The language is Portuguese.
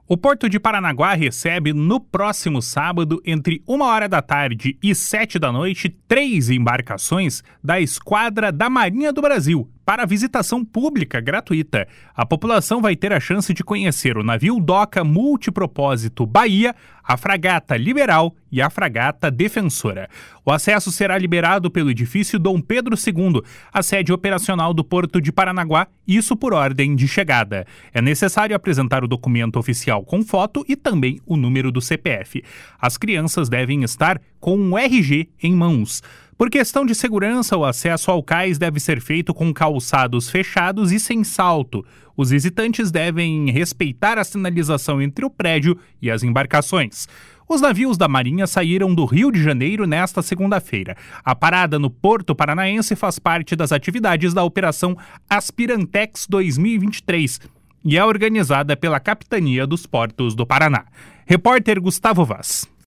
O Porto de Paranaguá recebe no próximo sábado, entre 13h e 19h, 3 embarcações da Esquadra da Marinha do Brasil para visitação pública gratuita. A população vai ter a chance de conhecer o navio Doca Multipropósito Bahia, a fragata Liberal e a fragata Defensora. O acesso será liberado pelo edifício Dom Pedro II, a sede operacional do Porto de Paranaguá, isso por ordem de chegada. É necessário apresentar o documento oficial com foto e também o número do CPF. As crianças devem estar com um RG em mãos. Por questão de segurança, o acesso ao cais deve ser feito com calçados fechados e sem salto. Os visitantes devem respeitar a sinalização entre o prédio e as embarcações. Os navios da Marinha saíram do Rio de Janeiro nesta segunda-feira. A parada no Porto Paranaense faz parte das atividades da Operação Aspirantex 2023 e é organizada pela Capitania dos Portos do Paraná. Repórter Gustavo Vaz.